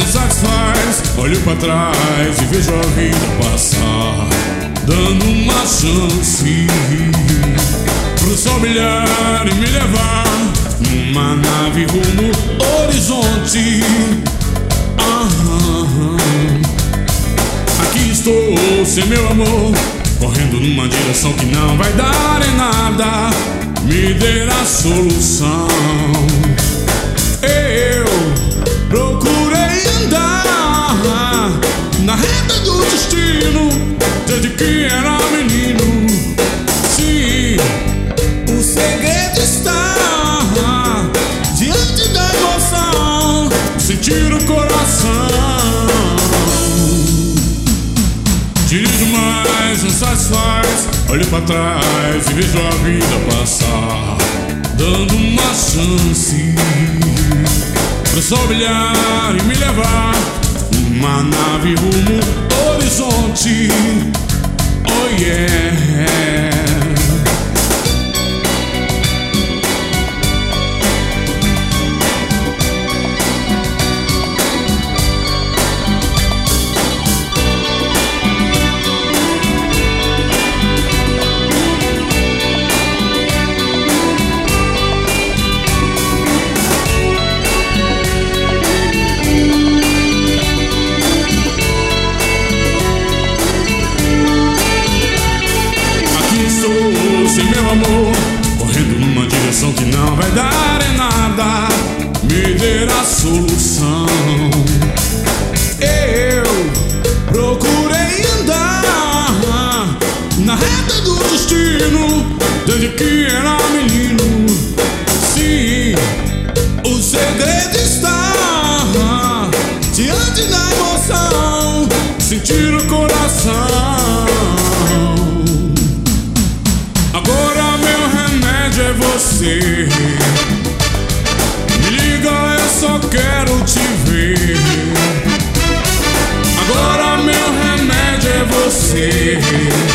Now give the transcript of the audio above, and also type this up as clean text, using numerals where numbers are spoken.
não satisfaz. Olho pra trás e vejo a vida passar, dando uma chance pro sol brilhar e me levar numa nave rumo ao horizonte. Aqui estou sem meu amor, correndo numa direção que não vai dar em nada. Me dê a solução. Eu procurei andar na reta do destino desde que era menino. Sim, o segredo está diante da emoção, sentir o coração. Dirijo, mas não satisfaz. Olho pra trás e vejo a vida passar, dando uma chance pro sol brilhar e me levar numa nave rumo ao horizonte. Oh yeah. Sem meu amor, correndo numa direção que não vai dar em nada. Me dê a solução. Eu procurei andar na reta do destino desde que era menino. Sim, o segredo está diante da emoção, sentir o coração. Agora meu remédio é você. Me liga, eu só quero te ver. Agora meu remédio é você.